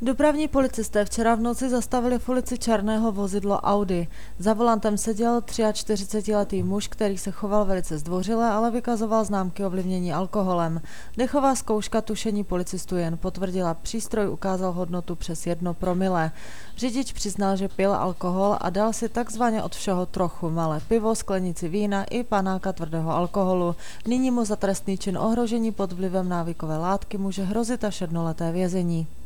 Dopravní policisté včera v noci zastavili v ulici Černého vozidlo Audi. Za volantem seděl 43letý muž, který se choval velice zdvořile, ale vykazoval známky ovlivnění alkoholem. Dechová zkouška tušení policistů jen potvrdila, přístroj ukázal hodnotu přes 1 promile. Řidič přiznal, že pil alkohol a dal si takzvaně od všeho trochu, malé pivo, sklenici vína i panáka tvrdého alkoholu. Nyní mu za trestný čin ohrožení pod vlivem návykové látky může hrozit až 1leté vězení.